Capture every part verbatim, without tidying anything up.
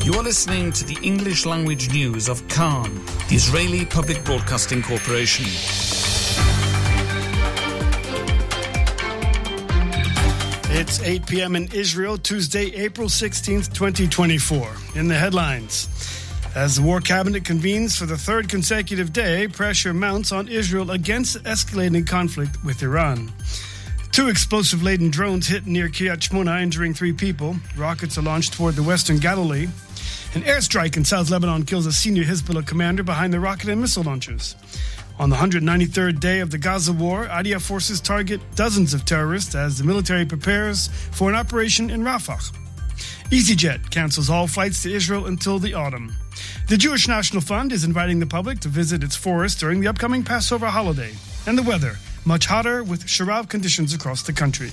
You are listening to the English language news of Khan, the Israeli Public Broadcasting Corporation. It's eight p.m. in Israel, Tuesday, April sixteenth, twenty twenty-four. In the headlines, as the War Cabinet convenes for the third consecutive day, pressure mounts on Israel against escalating conflict with Iran. Two explosive-laden drones hit near Kiryat Shmona, injuring three people. Rockets are launched toward the western Galilee. An airstrike in South Lebanon kills a senior Hezbollah commander behind the rocket and missile launchers. On the one hundred ninety-third day of the Gaza war, I D F forces target dozens of terrorists as the military prepares for an operation in Rafah. EasyJet cancels all flights to Israel until the autumn. The Jewish National Fund is inviting the public to visit its forest during the upcoming Passover holiday. And the weather, much hotter with sharav conditions across the country.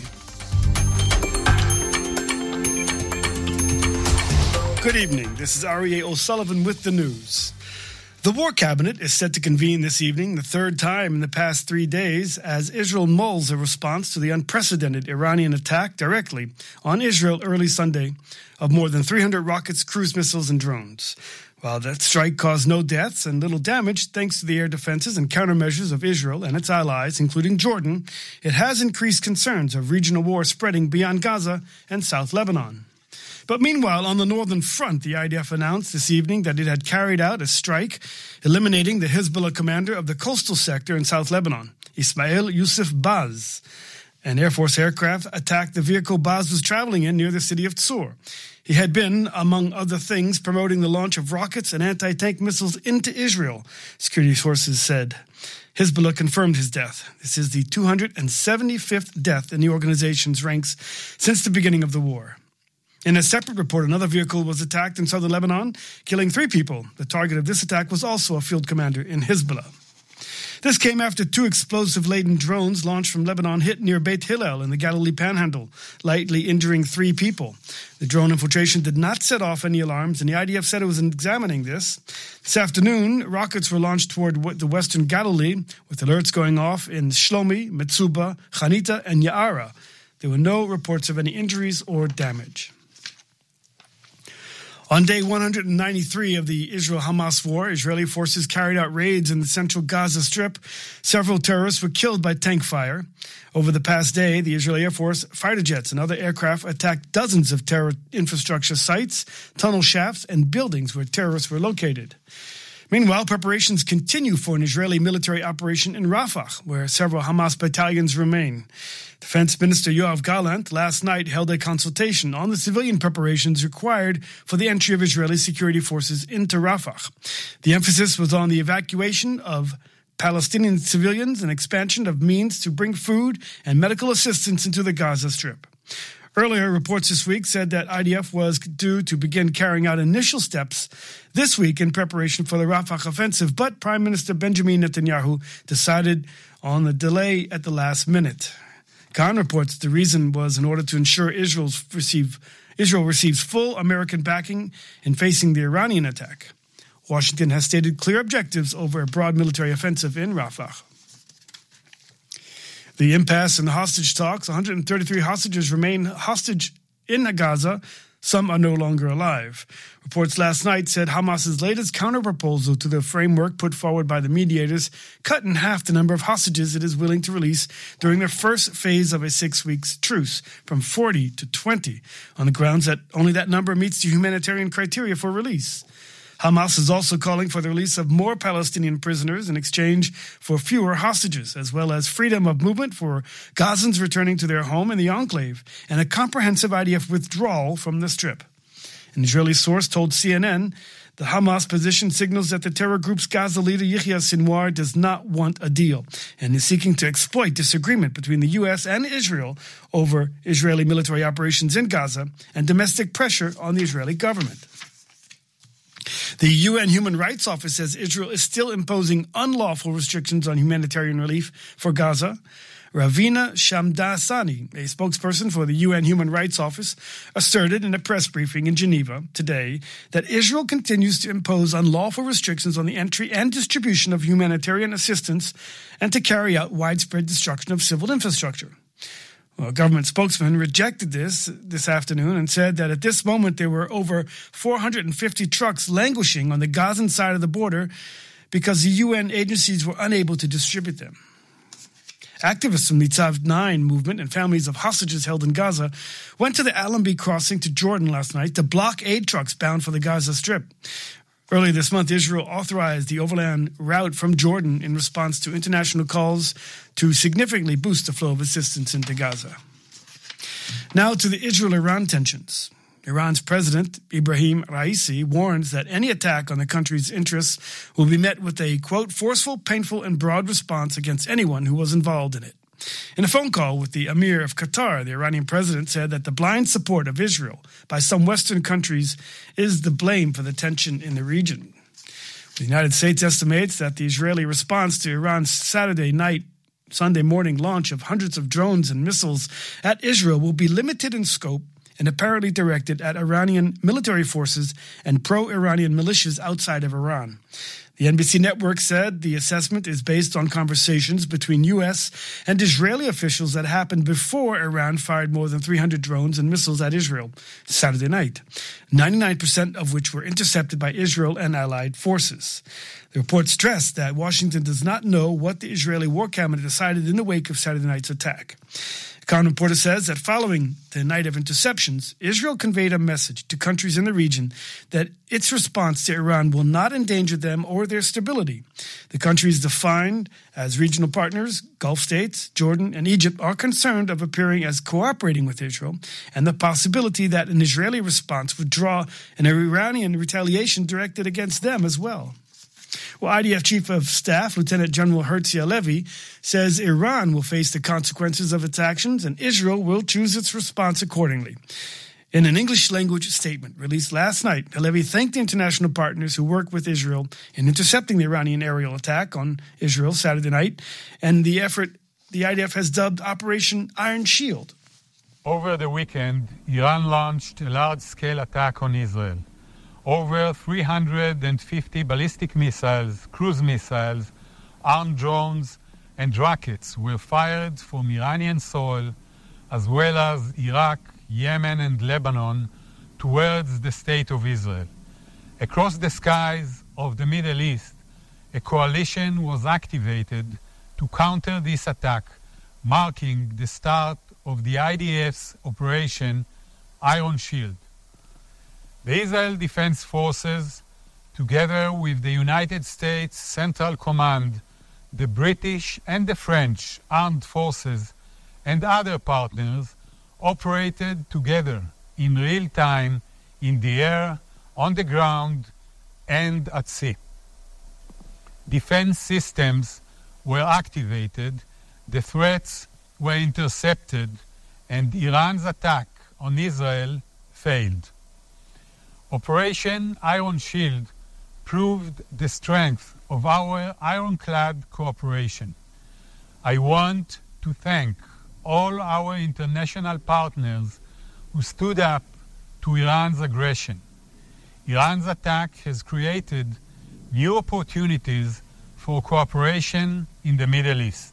Good evening. This is Aryeh O'Sullivan with the news. The War Cabinet is set to convene this evening, the third time in the past three days, as Israel mulls a response to the unprecedented Iranian attack directly on Israel early Sunday of more than three hundred rockets, cruise missiles, and drones. While that strike caused no deaths and little damage thanks to the air defenses and countermeasures of Israel and its allies, including Jordan, it has increased concerns of regional war spreading beyond Gaza and South Lebanon. But meanwhile, on the northern front, the I D F announced this evening that it had carried out a strike, eliminating the Hezbollah commander of the coastal sector in South Lebanon, Ismail Yusuf Baz. An Air Force aircraft attacked the vehicle Baz was traveling in near the city of Tzur. He had been, among other things, promoting the launch of rockets and anti-tank missiles into Israel, security sources said. Hezbollah confirmed his death. This is the two hundred seventy-fifth death in the organization's ranks since the beginning of the war. In a separate report, another vehicle was attacked in southern Lebanon, killing three people. The target of this attack was also a field commander in Hezbollah. This came after two explosive-laden drones launched from Lebanon hit near Beit Hillel in the Galilee Panhandle, lightly injuring three people. The drone infiltration did not set off any alarms, and the I D F said it was examining this. This afternoon, rockets were launched toward the western Galilee, with alerts going off in Shlomi, Metzuba, Chanita, and Ya'ara. There were no reports of any injuries or damage. On day one hundred ninety-three of the Israel-Hamas war, Israeli forces carried out raids in the central Gaza Strip. Several terrorists were killed by tank fire. Over the past day, the Israeli Air Force fighter jets and other aircraft attacked dozens of terror infrastructure sites, tunnel shafts, and buildings where terrorists were located. Meanwhile, preparations continue for an Israeli military operation in Rafah, where several Hamas battalions remain. Defense Minister Yoav Gallant last night held a consultation on the civilian preparations required for the entry of Israeli security forces into Rafah. The emphasis was on the evacuation of Palestinian civilians and expansion of means to bring food and medical assistance into the Gaza Strip. Earlier reports this week said that I D F was due to begin carrying out initial steps this week in preparation for the Rafah offensive, but Prime Minister Benjamin Netanyahu decided on the delay at the last minute. Khan reports the reason was in order to ensure Israel's receive, Israel receives full American backing in facing the Iranian attack. Washington has stated clear objectives over a broad military offensive in Rafah. The impasse in the hostage talks, one hundred thirty-three hostages remain hostage in Gaza. Some are no longer alive. Reports last night said Hamas's latest counterproposal to the framework put forward by the mediators cut in half the number of hostages it is willing to release during their first phase of a six-week truce, from forty to twenty, on the grounds that only that number meets the humanitarian criteria for release. Hamas is also calling for the release of more Palestinian prisoners in exchange for fewer hostages, as well as freedom of movement for Gazans returning to their home in the enclave, and a comprehensive I D F withdrawal from the Strip. An Israeli source told C N N the Hamas position signals that the terror group's Gaza leader Yahya Sinwar does not want a deal and is seeking to exploit disagreement between the U S and Israel over Israeli military operations in Gaza and domestic pressure on the Israeli government. The U N Human Rights Office says Israel is still imposing unlawful restrictions on humanitarian relief for Gaza. Ravina Shamdasani, a spokesperson for the U N Human Rights Office, asserted in a press briefing in Geneva today that Israel continues to impose unlawful restrictions on the entry and distribution of humanitarian assistance and to carry out widespread destruction of civil infrastructure. Well, a government spokesman rejected this this afternoon and said that at this moment there were over four hundred fifty trucks languishing on the Gazan side of the border because the U N agencies were unable to distribute them. Activists from the Tzav nine movement and families of hostages held in Gaza went to the Allenby crossing to Jordan last night to block aid trucks bound for the Gaza Strip. Earlier this month, Israel authorized the overland route from Jordan in response to international calls to significantly boost the flow of assistance into Gaza. Now to the Israel-Iran tensions. Iran's president, Ibrahim Raisi, warns that any attack on the country's interests will be met with a, quote, forceful, painful, and broad response against anyone who was involved in it. In a phone call with the Emir of Qatar, the Iranian president said that the blind support of Israel by some Western countries is the blame for the tension in the region. The United States estimates that the Israeli response to Iran's Saturday night, Sunday morning launch of hundreds of drones and missiles at Israel will be limited in scope and apparently directed at Iranian military forces and pro-Iranian militias outside of Iran. The N B C network said the assessment is based on conversations between U S and Israeli officials that happened before Iran fired more than three hundred drones and missiles at Israel Saturday night, ninety-nine percent of which were intercepted by Israel and allied forces. The report stressed that Washington does not know what the Israeli War Cabinet decided in the wake of Saturday night's attack. Khan reporter says that following the night of interceptions, Israel conveyed a message to countries in the region that its response to Iran will not endanger them or their stability. The countries defined as regional partners, Gulf states, Jordan, and Egypt, are concerned of appearing as cooperating with Israel and the possibility that an Israeli response would draw an Iranian retaliation directed against them as well. Well, I D F Chief of Staff, Lieutenant General Herzi Halevi, says Iran will face the consequences of its actions and Israel will choose its response accordingly. In an English-language statement released last night, Halevi thanked the international partners who worked with Israel in intercepting the Iranian aerial attack on Israel Saturday night and the effort the I D F has dubbed Operation Iron Shield. Over the weekend, Iran launched a large-scale attack on Israel. Over three hundred fifty ballistic missiles, cruise missiles, armed drones, and rockets were fired from Iranian soil, as well as Iraq, Yemen, and Lebanon, towards the State of Israel. Across the skies of the Middle East, a coalition was activated to counter this attack, marking the start of the I D F's Operation Iron Shield. The Israel Defense Forces, together with the United States Central Command, the British and the French armed forces, and other partners, operated together in real time in the air, on the ground, and at sea. Defense systems were activated, the threats were intercepted, and Iran's attack on Israel failed. Operation Iron Shield proved the strength of our ironclad cooperation. I want to thank all our international partners who stood up to Iran's aggression. Iran's attack has created new opportunities for cooperation in the Middle East.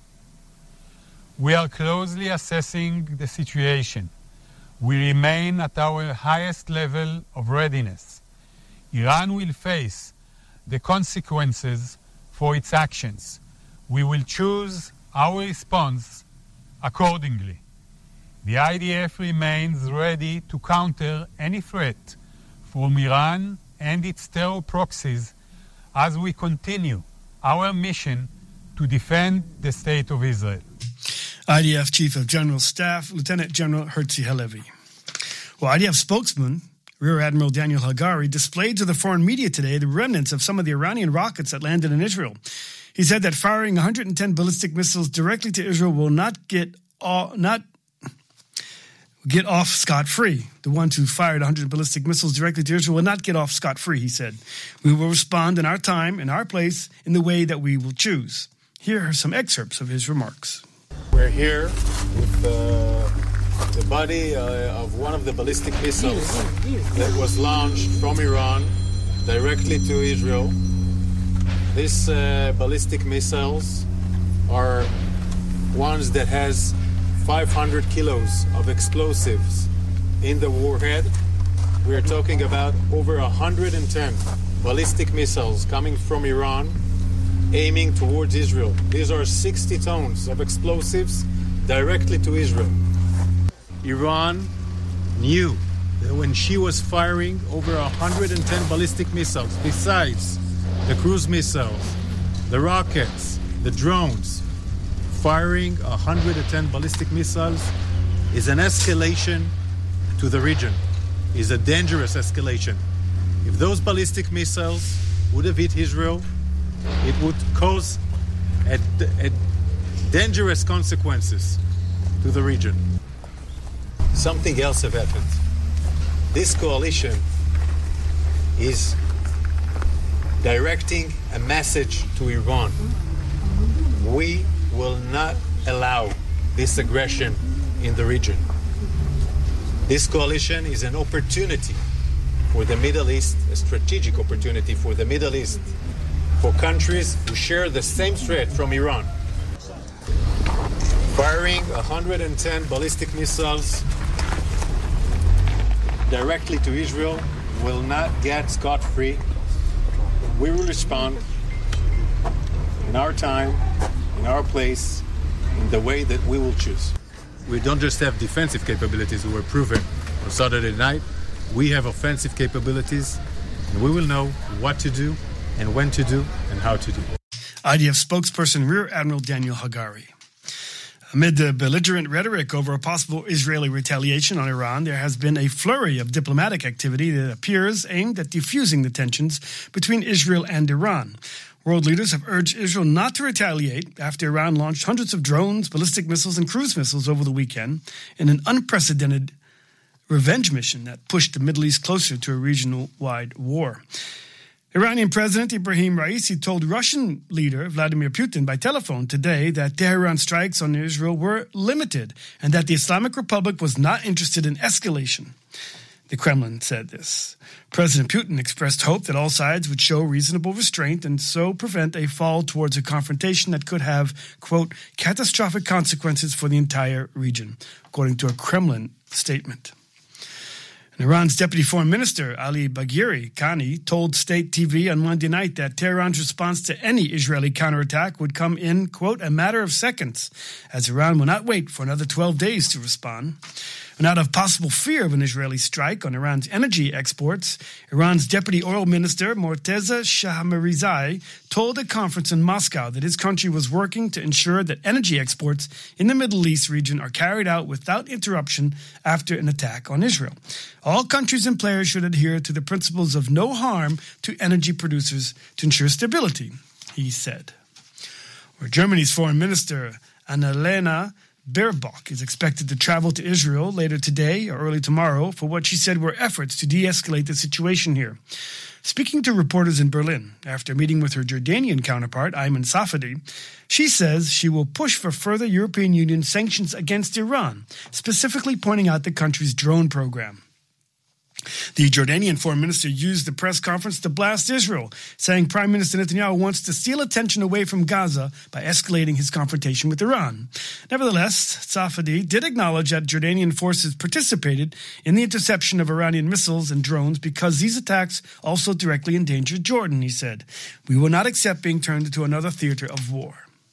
We are closely assessing the situation. We remain at our highest level of readiness. Iran will face the consequences for its actions. We will choose our response accordingly. The I D F remains ready to counter any threat from Iran and its terror proxies as we continue our mission to defend the State of Israel. I D F Chief of General Staff, Lieutenant General Herzi Halevi. Well, I D F spokesman, Rear Admiral Daniel Hagari, displayed to the foreign media today the remnants of some of the Iranian rockets that landed in Israel. He said that firing one hundred ten ballistic missiles directly to Israel will not get all, not get off scot-free. The ones who fired one hundred ballistic missiles directly to Israel will not get off scot-free, he said. We will respond in our time, in our place, in the way that we will choose. Here are some excerpts of his remarks. We're here with uh, the body uh, of one of the ballistic missiles that was launched from Iran directly to Israel. These uh, ballistic missiles are ones that has five hundred kilos of explosives in the warhead. We're talking about over one hundred ten ballistic missiles coming from Iran, aiming towards Israel. These are sixty tons of explosives directly to Israel. Iran knew that when she was firing over one hundred ten ballistic missiles, besides the cruise missiles, the rockets, the drones, firing one hundred ten ballistic missiles is an escalation to the region, is a dangerous escalation. If those ballistic missiles would have hit Israel, it would cause a, a dangerous consequences to the region. Something else have happened. This coalition is directing a message to Iran. We will not allow this aggression in the region. This coalition is an opportunity for the Middle East, a strategic opportunity for the Middle East, for countries who share the same threat from Iran. Firing one hundred ten ballistic missiles directly to Israel will not get scot-free. We will respond in our time, in our place, in the way that we will choose. We don't just have defensive capabilities who were proven on Saturday night. We have offensive capabilities, and we will know what to do and when to do and how to do. I D F spokesperson Rear Admiral Daniel Hagari. Amid the belligerent rhetoric over a possible Israeli retaliation on Iran, there has been a flurry of diplomatic activity that appears aimed at diffusing the tensions between Israel and Iran. World leaders have urged Israel not to retaliate after Iran launched hundreds of drones, ballistic missiles, and cruise missiles over the weekend in an unprecedented revenge mission that pushed the Middle East closer to a regional-wide war. Iranian President Ibrahim Raisi told Russian leader Vladimir Putin by telephone today that Tehran strikes on Israel were limited and that the Islamic Republic was not interested in escalation. The Kremlin said this. President Putin expressed hope that all sides would show reasonable restraint and so prevent a fall towards a confrontation that could have, quote, catastrophic consequences for the entire region, according to a Kremlin statement. And Iran's Deputy Foreign Minister Ali Bagheri Khani told state T V on Monday night that Tehran's response to any Israeli counterattack would come in, quote, a matter of seconds, as Iran will not wait for another twelve days to respond. And out of possible fear of an Israeli strike on Iran's energy exports, Iran's Deputy Oil Minister Morteza Shahmarizai told a conference in Moscow that his country was working to ensure that energy exports in the Middle East region are carried out without interruption after an attack on Israel. All countries and players should adhere to the principles of no harm to energy producers to ensure stability, he said. Or Germany's Foreign Minister Annalena Baerbock is expected to travel to Israel later today or early tomorrow for what she said were efforts to de-escalate the situation here. Speaking to reporters in Berlin after meeting with her Jordanian counterpart, Ayman Safadi, she says she will push for further European Union sanctions against Iran, specifically pointing out the country's drone program. The Jordanian foreign minister used the press conference to blast Israel, saying Prime Minister Netanyahu wants to steal attention away from Gaza by escalating his confrontation with Iran. Nevertheless, Safadi did acknowledge that Jordanian forces participated in the interception of Iranian missiles and drones because these attacks also directly endangered Jordan, he said. We will not accept being turned into another theater of war.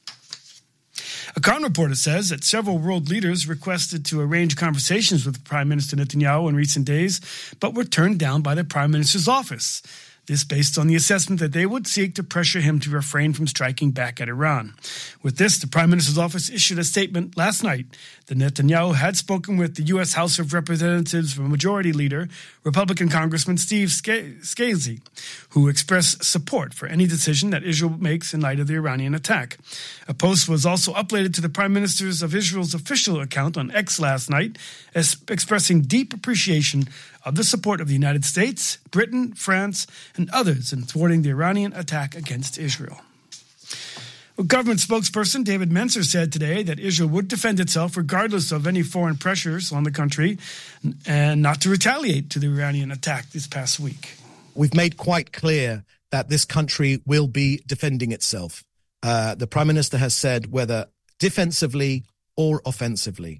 A Khan reporter says that several world leaders requested to arrange conversations with Prime Minister Netanyahu in recent days, but were turned down by the Prime Minister's office. This based on the assessment that they would seek to pressure him to refrain from striking back at Iran. With this, the Prime Minister's office issued a statement last night that Netanyahu had spoken with the U S House of Representatives Majority Leader, Republican Congressman Steve Scalise, who expressed support for any decision that Israel makes in light of the Iranian attack. A post was also uploaded to the Prime Ministers of Israel's official account on X last night, as expressing deep appreciation of the support of the United States, Britain, France, and others in thwarting the Iranian attack against Israel. Well, government spokesperson David Mencer said today that Israel would defend itself regardless of any foreign pressures on the country and not to retaliate to the Iranian attack this past week. We've made quite clear that this country will be defending itself. Uh, the Prime Minister has said whether defensively or offensively.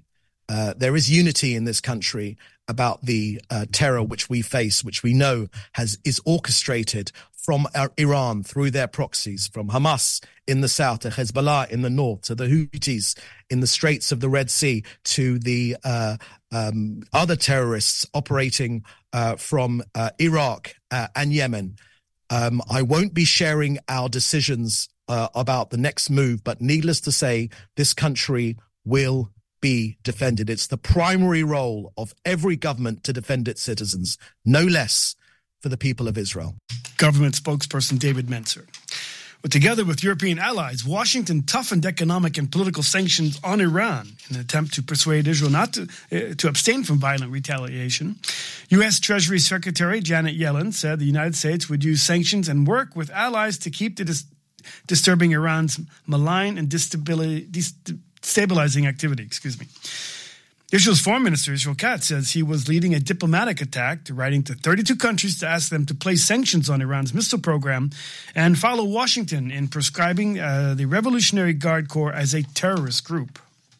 uh, there is unity in this country about the uh, terror which we face, which we know has is orchestrated from uh, Iran through their proxies, from Hamas in the south to Hezbollah in the north to the Houthis in the Straits of the Red Sea to the uh, um, other terrorists operating uh, from uh, Iraq uh, and Yemen. Um, I won't be sharing our decisions uh, about the next move, but needless to say, this country will be defended. It's the primary role of every government to defend its citizens, no less for the people of Israel. Government spokesperson David Mencer. But together with European allies, Washington toughened economic and political sanctions on Iran in an attempt to persuade Israel not to, uh, to abstain from violent retaliation. U S. Treasury Secretary Janet Yellen said the United States would use sanctions and work with allies to keep the dis- disturbing Iran's malign and destabilizing activity. Excuse me. Israel's Foreign Minister, Israel Katz, says he was leading a diplomatic attack, writing to thirty-two countries to ask them to place sanctions on Iran's missile program and follow Washington in prescribing uh, the Revolutionary Guard Corps as a terrorist group.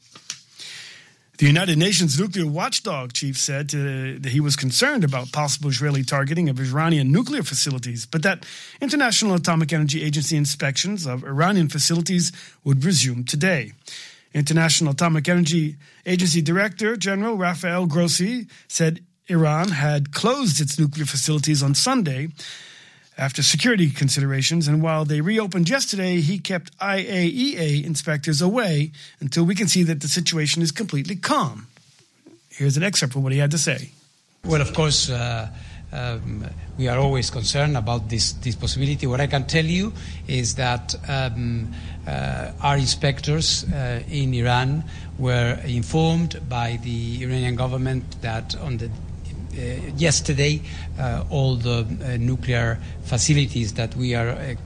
The United Nations nuclear watchdog chief said uh, that he was concerned about possible Israeli targeting of Iranian nuclear facilities, but that International Atomic Energy Agency inspections of Iranian facilities would resume today. International Atomic Energy Agency Director General Rafael Grossi said Iran had closed its nuclear facilities on Sunday after security considerations, and while they reopened yesterday, he kept I A E A inspectors away until we can see that the situation is completely calm. Here's an excerpt from what he had to say. Well, of course, uh, um, we are always concerned about this, this possibility. What I can tell you is that um, uh, our inspectors uh, in Iran were informed by the Iranian government that on the Uh, yesterday, uh, all the uh, nuclear facilities that we are uh,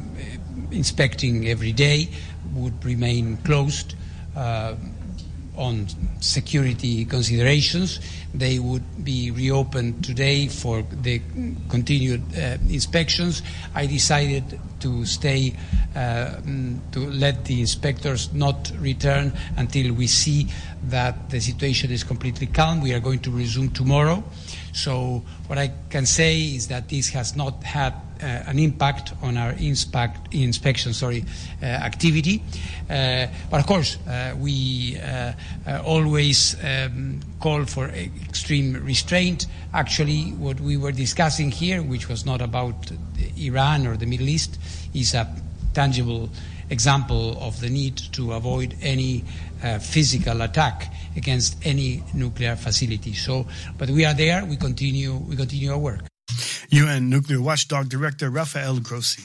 inspecting every day would remain closed uh, on security considerations. They would be reopened today for the continued uh, inspections. I decided to stay, uh, to let the inspectors not return until we see that the situation is completely calm. We are going to resume tomorrow. So what I can say is that this has not had uh, an impact on our inspect, inspection sorry, uh, activity. Uh, but of course, uh, we uh, uh, always um, call for extreme restraint. Actually, what we were discussing here, which was not about Iran or the Middle East, is a tangible example of the need to avoid any uh, physical attack against any nuclear facility. So, but we are there. We continue. We continue our work. U N Nuclear Watchdog Director Rafael Grossi.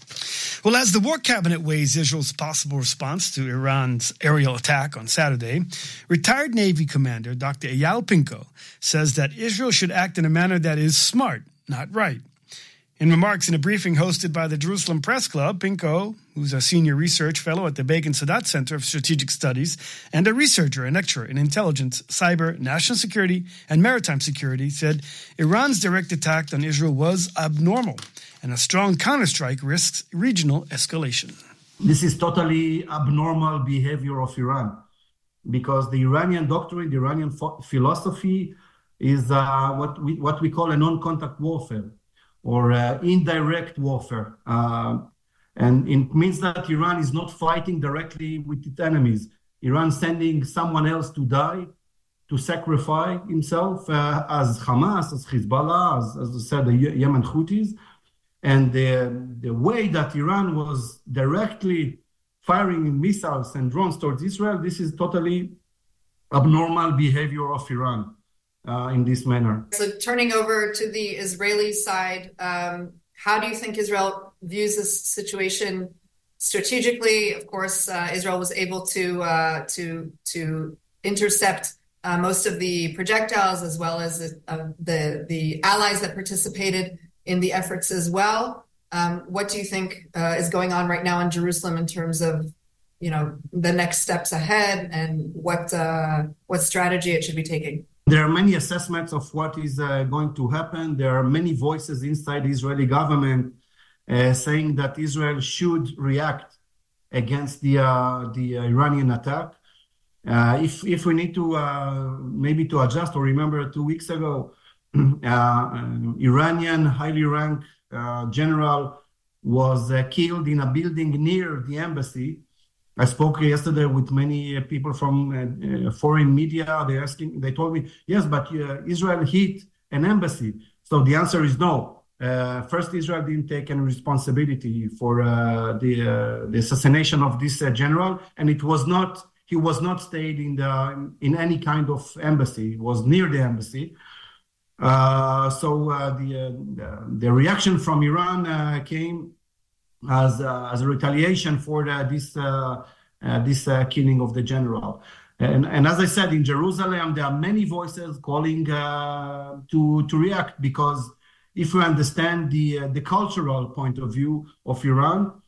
Well, as the War Cabinet weighs Israel's possible response to Iran's aerial attack on Saturday, retired Navy Commander Doctor Eyal Pinko says that Israel should act in a manner that is smart, not right. In remarks in a briefing hosted by the Jerusalem Press Club, Pinko, who's a senior research fellow at the Begin Sadat Center of Strategic Studies and a researcher and lecturer in intelligence, cyber, national security, and maritime security, said Iran's direct attack on Israel was abnormal and a strong counterstrike risks regional escalation. This is totally abnormal behavior of Iran because the Iranian doctrine, the Iranian ph- philosophy is uh, what we, what we call a non-contact warfare, or uh, indirect warfare. Uh, and it means that Iran is not fighting directly with its enemies. Iran sending someone else to die, to sacrifice himself, uh, as Hamas, as Hezbollah, as, as I said, the Yemen Houthis. And the, the way that Iran was directly firing missiles and drones towards Israel, this is totally abnormal behavior of Iran. Uh, in this manner. So turning over to the Israeli side, um, how do you think Israel views this situation strategically? Of course, uh, Israel was able to uh, to to intercept uh, most of the projectiles, as well as uh, the the allies that participated in the efforts as well. Um, what do you think uh, is going on right now in Jerusalem in terms of, you know, the next steps ahead and what uh, what strategy it should be taking? There are many assessments of what is uh, going to happen. There are many voices inside the Israeli government uh, saying that Israel should react against the uh, the Iranian attack. Uh, if if we need to uh, maybe to adjust or remember two weeks ago, uh, an Iranian highly ranked uh, general was uh, killed in a building near the embassy. I spoke yesterday with many uh, people from uh, uh, foreign media. They asking, they told me, yes, but uh, Israel hit an embassy. So the answer is no. Uh, first, Israel didn't take any responsibility for uh, the uh, the assassination of this uh, general, and it was not. He was not stayed in the in any kind of embassy. He was near the embassy. Uh, so uh, the, uh, the reaction from Iran uh, came as uh, as a retaliation for the, this uh, uh, this uh, killing of the general. And, and as I said, in Jerusalem there are many voices calling uh, to to react, because if we understand the uh, the cultural point of view of Iran.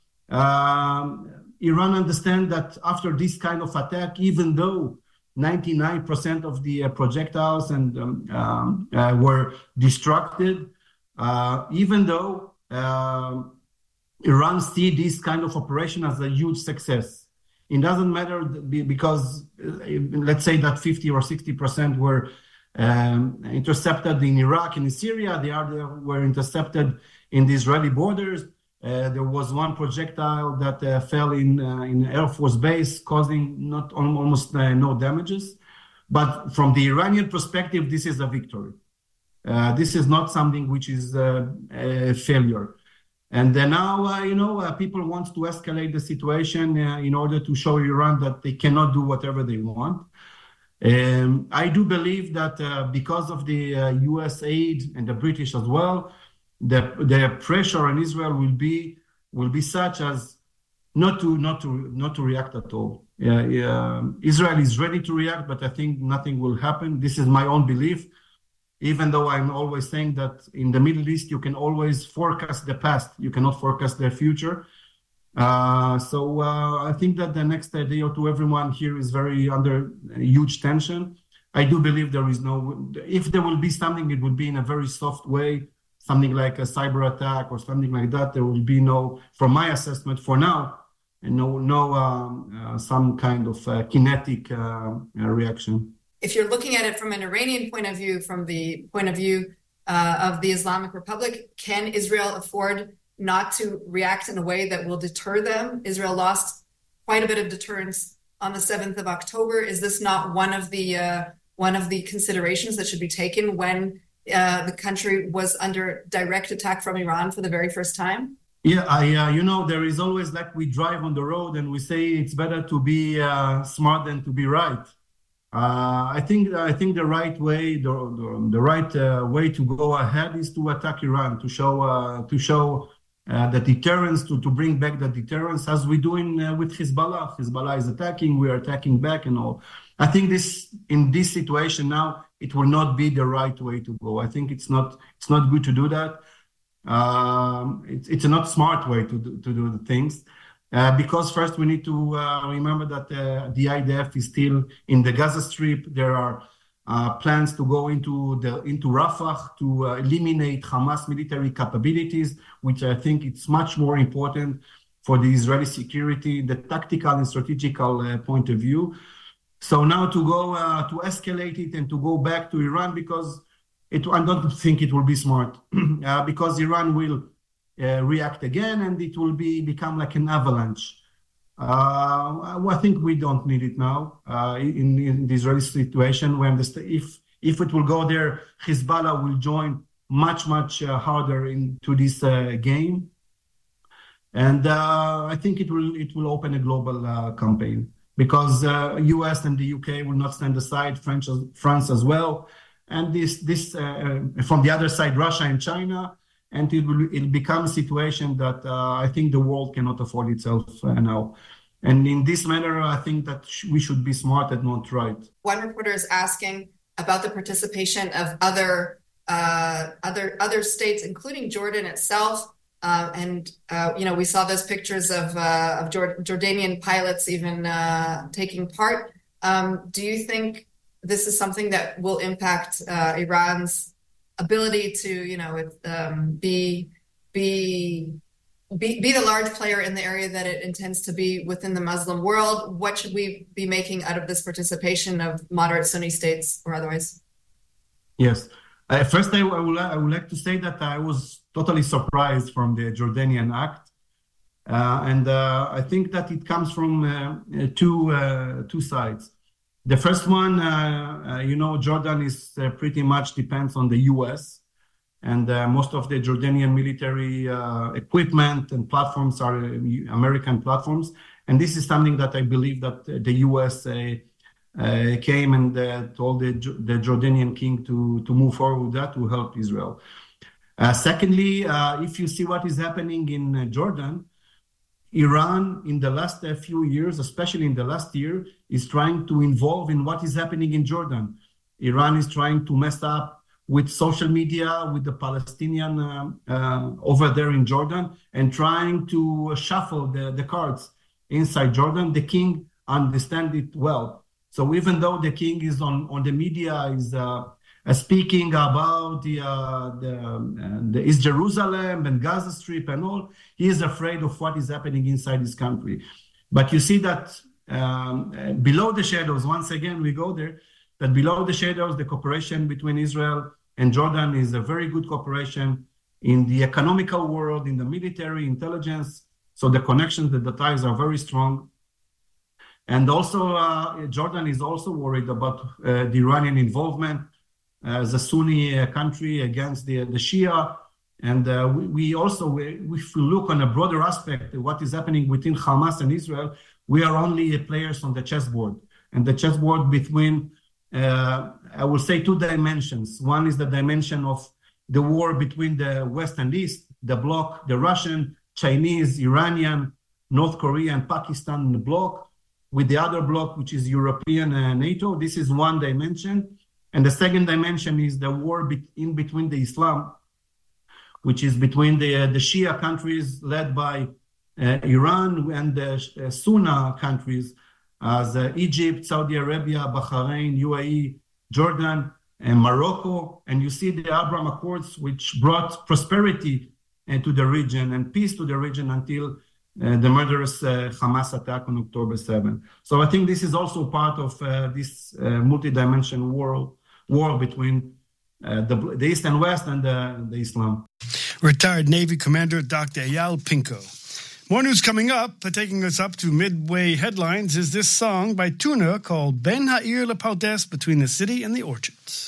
Um, Iran understands that after this kind of attack, even though ninety-nine percent of the uh, projectiles and um, um, uh, were destructed, uh, even though uh, Iran see this kind of operation as a huge success. It doesn't matter because uh, let's say that fifty or sixty percent were um, intercepted in Iraq and in Syria. The other were intercepted in the Israeli borders. Uh, there was one projectile that uh, fell in uh, in Air Force Base, causing not almost uh, no damages. But from the Iranian perspective, this is a victory. Uh, this is not something which is uh, a failure. And then now, uh, you know, uh, people want to escalate the situation uh, in order to show Iran that they cannot do whatever they want. Um, I do believe that uh, because of the uh, U S aid and the British as well, The, the pressure on Israel will be will be such as not to not to not to react at all. Uh, uh, Israel is ready to react, but I think nothing will happen. This is my own belief, even though I'm always saying that in the Middle East you can always forecast the past, you cannot forecast the future. Uh, so uh, I think that the next day or two, everyone here is very under huge tension. I do believe there is no. If there will be something, it will be in a very soft way. Something like a cyber attack or something like that, there will be no, from my assessment for now, no, no, um, uh, some kind of uh, kinetic uh, uh, reaction. If you're looking at it from an Iranian point of view, from the point of view uh, of the Islamic Republic, can Israel afford not to react in a way that will deter them? Israel lost quite a bit of deterrence on the seventh of October. Is this not one of the uh, one of the considerations that should be taken when Uh, the country was under direct attack from Iran for the very first time? Yeah, I, uh, you know, there is always like we drive on the road and we say it's better to be uh, smart than to be right. Uh, I think I think the right way, the the, the right uh, way to go ahead is to attack Iran, to show uh, to show uh, the deterrence, to, to bring back the deterrence, as we do in uh, with Hezbollah. Hezbollah is attacking, we are attacking back, and all. I think this in this situation now, it will not be the right way to go. I think it's not it's not good to do that. Um, it's it's a not smart way to do, to do the things, uh, because first we need to uh, remember that uh, the I D F is still in the Gaza Strip. There are uh, plans to go into the into Rafah to uh, eliminate Hamas military capabilities, which I think it's much more important for the Israeli security, the tactical and strategical uh, point of view. So now to go uh, to escalate it and to go back to Iran, because it, I don't think it will be smart, uh, because Iran will uh, react again and it will be become like an avalanche. Uh, I think we don't need it now uh, in, in the Israeli situation. We understand if if it will go there, Hezbollah will join much much uh, harder into this uh, game, and uh, I think it will it will open a global uh, campaign. Because uh, U S and the U K will not stand aside, French, France as well, and this this uh, from the other side, Russia and China, and it will it'll become a situation that uh, I think the world cannot afford itself uh, now. And in this manner, I think that sh- we should be smart and not right. One reporter is asking about the participation of other uh, other other states, including Jordan itself. Uh, and, uh, you know, we saw those pictures of, uh, of Jord- Jordanian pilots even uh, taking part. Um, do you think this is something that will impact uh, Iran's ability to, you know, um, be be be, be the large player in the area that it intends to be within the Muslim world? What should we be making out of this participation of moderate Sunni states or otherwise? Yes. Uh, first, I, I, would, I would like to say that I was totally surprised from the Jordanian Act. Uh, and uh, I think that it comes from uh, two, uh, two sides. The first one, uh, uh, you know, Jordan is uh, pretty much depends on the U S, and uh, most of the Jordanian military uh, equipment and platforms are American platforms. And this is something that I believe that the U S uh, uh, came and uh, told the, the Jordanian king to, to move forward with that to help Israel. Uh, secondly, uh, if you see what is happening in uh, Jordan, Iran in the last uh, few years, especially in the last year, is trying to involve in what is happening in Jordan. Iran is trying to mess up with social media, with the Palestinian uh, uh, over there in Jordan, and trying to shuffle the, the cards inside Jordan. The king understands it well. So even though the king is on, on the media, is uh, uh, speaking about the, uh, the, uh, the East Jerusalem and Gaza Strip and all, he is afraid of what is happening inside his country. But you see that um, uh, below the shadows, once again, we go there, that below the shadows, the cooperation between Israel and Jordan is a very good cooperation in the economical world, in the military, intelligence. So the connections, the ties are very strong. And also, uh, Jordan is also worried about uh, the Iranian involvement as a Sunni uh, country against the, the Shia. And uh, we, we also, we, if we look on a broader aspect, what is happening within Hamas and Israel, we are only players on the chessboard. And the chessboard between, uh, I will say, two dimensions. One is the dimension of the war between the West and East, the bloc, the Russian, Chinese, Iranian, North Korea, and Pakistan bloc, with the other bloc, which is European and NATO. This is one dimension. And the second dimension is the war be- in between the Islam, which is between the, uh, the Shia countries led by uh, Iran and the uh, Sunni countries as uh, Egypt, Saudi Arabia, Bahrain, U A E, Jordan, and Morocco. And you see the Abraham Accords, which brought prosperity uh, to the region and peace to the region until uh, the murderous uh, Hamas attack on October seventh. So I think this is also part of uh, this uh, multi-dimensional war, war between uh, the, the East and West and the, the Islam. Retired Navy Commander Doctor Eyal Pinko. More news coming up. Taking us up to midway headlines is this song by Tuna called Ben Ha'ir LePardes, Between the City and the Orchards.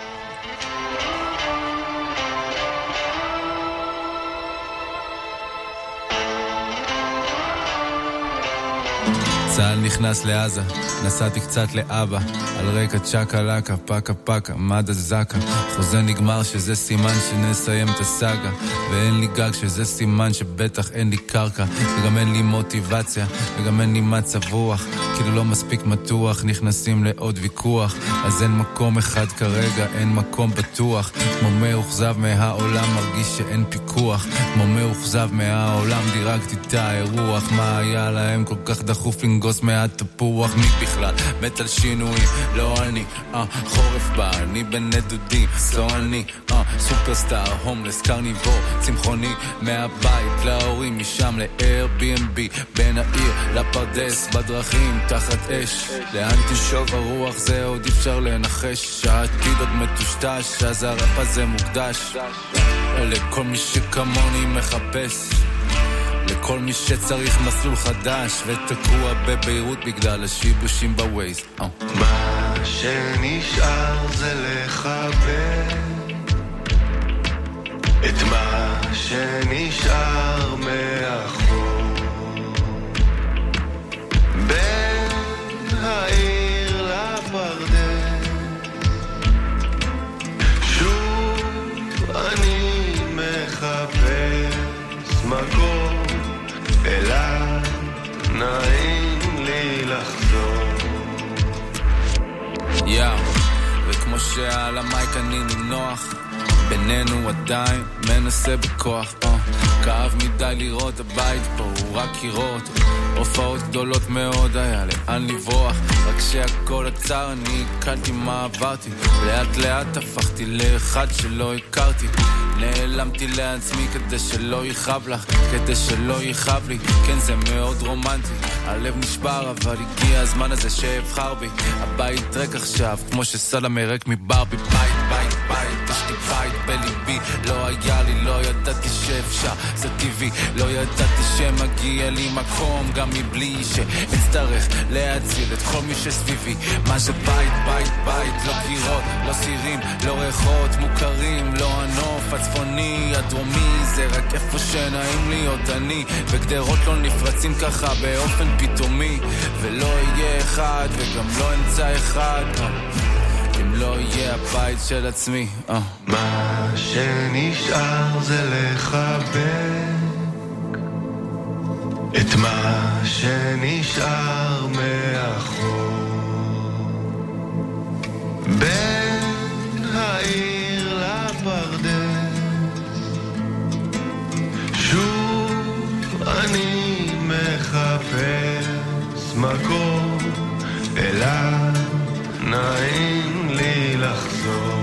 צהל נכנס לעזה, נסעתי קצת לאבא, על רקע צ'קה לקה, פקה פקה, מדה זקה, חוזה נגמר שזה סימן שנסיים את הסאגה, ואין לי גג שזה סימן שבטח אין לי קרקע, וגם אין לי מוטיבציה, וגם אין לי מצב רוח, כאילו לא מספיק מתוח, נכנסים לעוד ויכוח, אז אין מקום אחד כרגע, אין מקום בטוח, כמו מאוכזב מהעולם, מרגיש שאין פיקוח, כמו מאוכזב מהעולם, דירקתי את האירוח, מה היה להם כל כך דחוף לנגוס מהתפוח, מי בכלל מת על שינויים, לא אני, אה, חורף בא, אני בן נדודים, לא אני, אה, סופרסטאר, הומלס, קרניבור, צמחוני, מהבית להורים, משם ל-Airbnb, בין העיר לפרדס, בדרכים, תחת אש, לאן תשוב הרוח, זה עוד אפשר לנחש, שהעתיד עוד מטושטש, אז הרפ הזה מוקדש, לכל מי שכמוני מחפש, לכל מי שצריך מסלול חדש ותקוע בביירות בגלל השיבושים בווייז. מה שנשאר זה לחבר את מה שנשאר מאחור בין העיר לפרדס שוב אני מחפש מקום אליו נעים לי לחזור יאו, וכמו שעל המייק אני נינוח בינינו עדיין מנסה בכוח uh. כאב מדי לראות הבית פה הוא רק קירות הופעות גדולות מאוד היה לאן לברוח רק שהכל עצר אני הקלתי מה עברתי לאט לאט הפכתי לאחד שלא הכרתי נעלמתי לעצמי כדי שלא יכאב לך, כדי שלא יכאב לי. כן, זה מאוד רומנטי, הלב נשבר, אבל הגיע הזמן הזה שאבחר בי. הבית ריק עכשיו, כמו שסלם ריק מברבי. בית, בית, בית, יש לי בית בליבי. לא היה לי, לא ידעתי שאפשר, זה טבעי. לא ידעתי שמגיע לי מקום, גם מבלי שאצטרך להציל את כל מי שסביבי. מה זה בית, בית, בית, לא קירות, לא סירים, לא ריחות מוכרים, לא הנוף הצפוני, הדרומי, זה רק איפה שנעים להיות אני. וגדרות לא נפרצים ככה באופן פתאומי, ולא יהיה אחד וגם לא אמצע אחד אם לא יהיה הבית של עצמי. מה שנשאר זה לחבק את מה שנשאר מאחור בין העיר לפרדס. שוב אני מחפש מקום אליו נעים לי לחזור.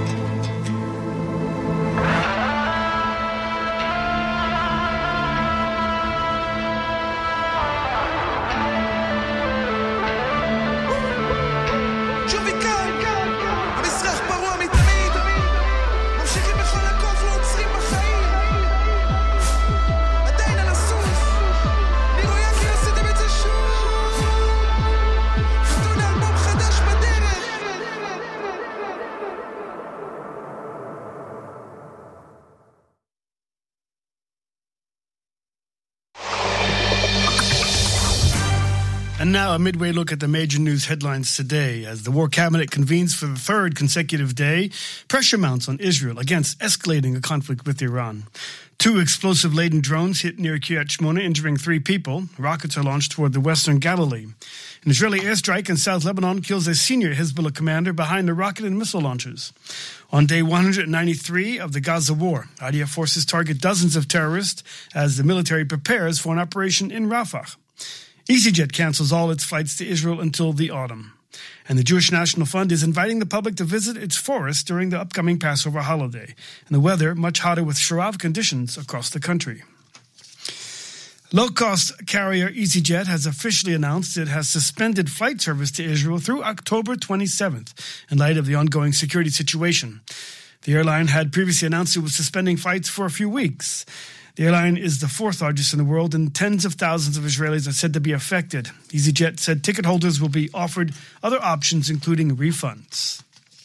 And now a midway look at the major news headlines today. As the war cabinet convenes for the third consecutive day, pressure mounts on Israel against escalating a conflict with Iran. Two explosive-laden drones hit near Kiryat Shmona, injuring three people. Rockets are launched toward the western Galilee. An Israeli airstrike in South Lebanon kills a senior Hezbollah commander behind the rocket and missile launches. On day one hundred ninety-three of the Gaza war, I D F forces target dozens of terrorists as the military prepares for an operation in Rafah. EasyJet cancels all its flights to Israel until the autumn. And the Jewish National Fund is inviting the public to visit its forests during the upcoming Passover holiday. And the weather much hotter with sharav conditions across the country. Low-cost carrier EasyJet has officially announced it has suspended flight service to Israel through October twenty-seventh in light of the ongoing security situation. The airline had previously announced it was suspending flights for a few weeks. The airline is the fourth largest in the world, and tens of thousands of Israelis are said to be affected. EasyJet said ticket holders will be offered other options, including refunds.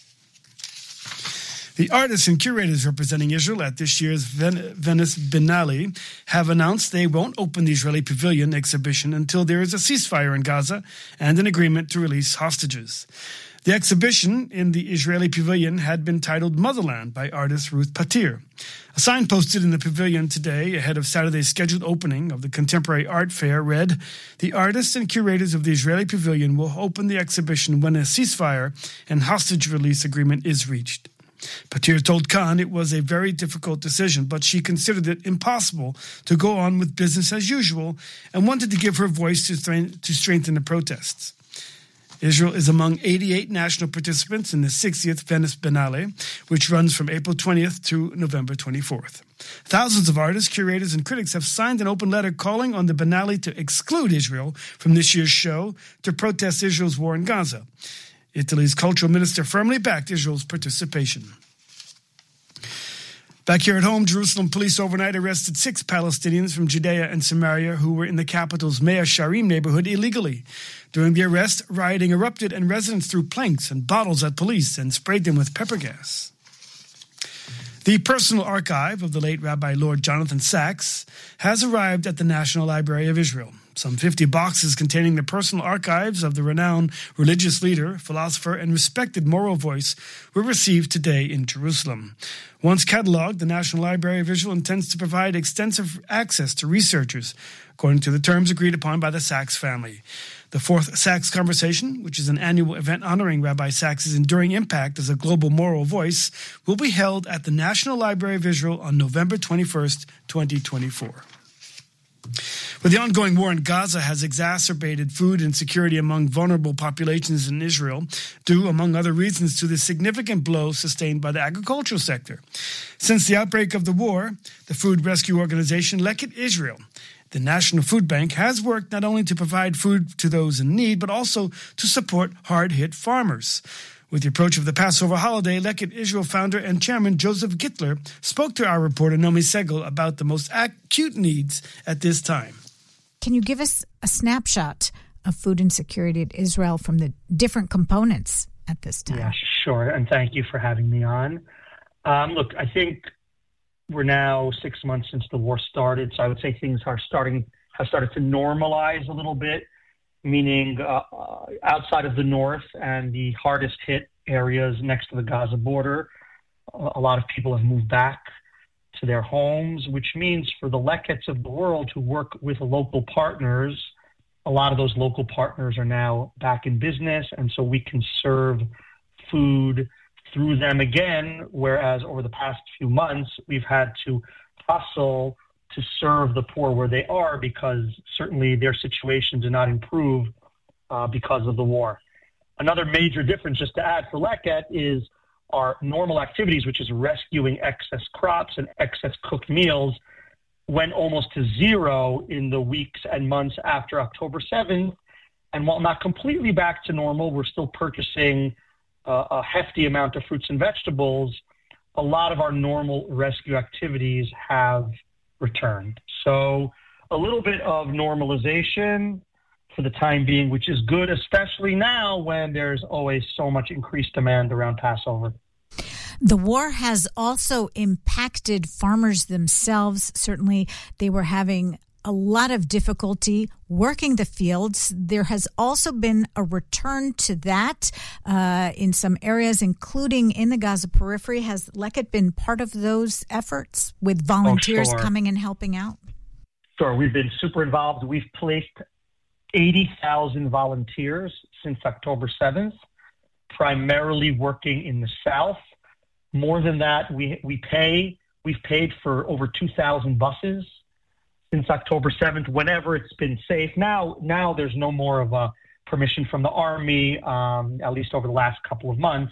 The artists and curators representing Israel at this year's Ven- Venice Biennale have announced they won't open the Israeli Pavilion exhibition until there is a ceasefire in Gaza and an agreement to release hostages. The exhibition in the Israeli Pavilion had been titled Motherland by artist Ruth Patir. A sign posted in the pavilion today ahead of Saturday's scheduled opening of the Contemporary Art Fair read, "The artists and curators of the Israeli Pavilion will open the exhibition when a ceasefire and hostage release agreement is reached." Patir told Khan it was a very difficult decision, but she considered it impossible to go on with business as usual and wanted to give her voice to, th- to strengthen the protests. Israel is among eighty-eight national participants in the sixtieth Venice Biennale, which runs from April twentieth to November twenty-fourth. Thousands of artists, curators, and critics have signed an open letter calling on the Biennale to exclude Israel from this year's show to protest Israel's war in Gaza. Italy's cultural minister firmly backed Israel's participation. Back here at home, Jerusalem police overnight arrested six Palestinians from Judea and Samaria who were in the capital's Mea Sharim neighborhood illegally. During the arrest, rioting erupted and residents threw planks and bottles at police and sprayed them with pepper gas. The personal archive of the late Rabbi Lord Jonathan Sacks has arrived at the National Library of Israel. Some fifty boxes containing the personal archives of the renowned religious leader, philosopher, and respected moral voice were received today in Jerusalem. Once cataloged, the National Library of Israel intends to provide extensive access to researchers, according to the terms agreed upon by the Sacks family. The fourth Sacks Conversation, which is an annual event honoring Rabbi Sacks' enduring impact as a global moral voice, will be held at the National Library of Israel on November twenty-first, twenty twenty-four. Well, the ongoing war in Gaza has exacerbated food insecurity among vulnerable populations in Israel, due, among other reasons, to the significant blow sustained by the agricultural sector. Since the outbreak of the war, the food rescue organization Leket Israel, the National Food Bank, has worked not only to provide food to those in need, but also to support hard-hit farmers. With the approach of the Passover holiday, Leket Israel founder and chairman Joseph Gittler spoke to our reporter Nomi Segel about the most acute needs at this time. Can you give us a snapshot of food insecurity at Israel from the different components at this time? Yeah, sure. And thank you for having me on. Um, look, I think we're now six months since the war started, so I would say things are starting have started to normalize a little bit, meaning uh, outside of the north and the hardest hit areas next to the Gaza border, a lot of people have moved back to their homes, which means for the Lekets of the world who work with local partners, a lot of those local partners are now back in business, and so we can serve food through them again, whereas over the past few months, we've had to hustle to serve the poor where they are because certainly their situation did not improve uh, because of the war. Another major difference, just to add for Leket, is our normal activities, which is rescuing excess crops and excess cooked meals, went almost to zero in the weeks and months after October seventh. And while not completely back to normal, we're still purchasing uh, a hefty amount of fruits and vegetables. A lot of our normal rescue activities have returned. So a little bit of normalization for the time being, which is good, especially now when there's always so much increased demand around Passover. The war has also impacted farmers themselves. Certainly, they were having a lot of difficulty working the fields. There has also been a return to that uh, in some areas, including in the Gaza periphery. Has Leket been part of those efforts with volunteers oh, sure. coming and helping out? Sure. We've been super involved. We've placed eighty thousand volunteers since October seventh, primarily working in the south. More than that, we we pay. We've paid for over two thousand buses since October seventh, whenever it's been safe. Now, now there's no more of a permission from the Army, um, at least over the last couple of months.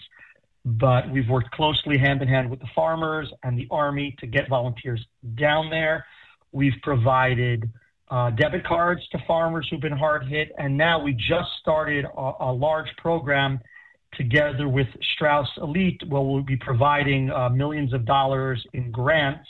But we've worked closely hand in hand with the farmers and the Army to get volunteers down there. We've provided uh, debit cards to farmers who've been hard hit. And now we just started a, a large program together with Strauss Elite, where we'll be providing uh, millions of dollars in grants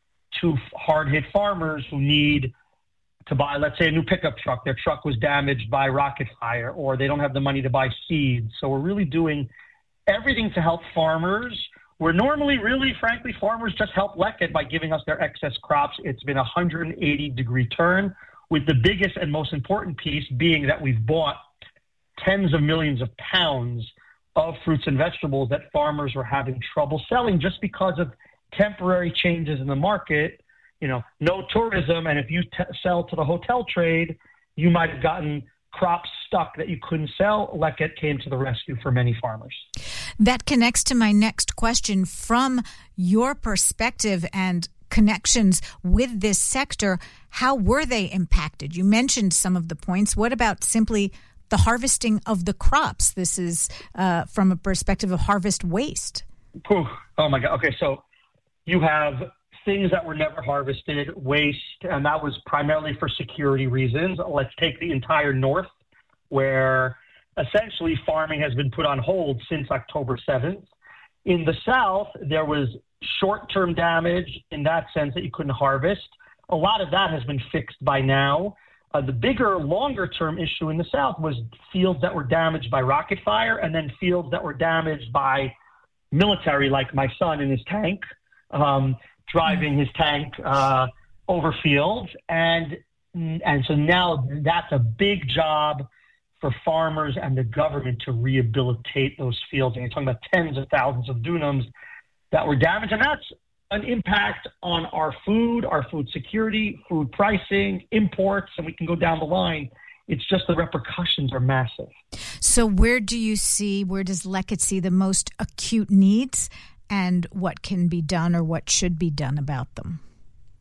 to hard-hit farmers who need to buy, let's say, a new pickup truck. Their truck was damaged by rocket fire, or they don't have the money to buy seeds. So we're really doing everything to help farmers, where normally, really, frankly, farmers just help Leket by giving us their excess crops. It's been a one hundred eighty degree turn, with the biggest and most important piece being that we've bought tens of millions of pounds of fruits and vegetables that farmers were having trouble selling just because of temporary changes in the market. You know, no tourism, and if you t- sell to the hotel trade, you might have gotten crops stuck that you couldn't sell. Leket came to the rescue for many farmers. That connects to my next question. From your perspective and connections with this sector, how were they impacted? You mentioned some of the points. What about simply the harvesting of the crops? This is uh, from a perspective of harvest waste. Ooh, oh, my God. Okay, so you have things that were never harvested, waste, and that was primarily for security reasons. Let's take the entire north, where essentially farming has been put on hold since October seventh. In the south, there was short-term damage in that sense that you couldn't harvest. A lot of that has been fixed by now. Uh, the bigger, longer-term issue in the south was fields that were damaged by rocket fire, and then fields that were damaged by military, like my son in his tank, um, driving his tank uh, over fields. And, and so now that's a big job for farmers and the government to rehabilitate those fields. And you're talking about tens of thousands of dunams that were damaged. And that's an impact on our food, our food security, food pricing, imports, and we can go down the line. It's just the repercussions are massive. So where do you see, where does Leket see the most acute needs, and what can be done or what should be done about them?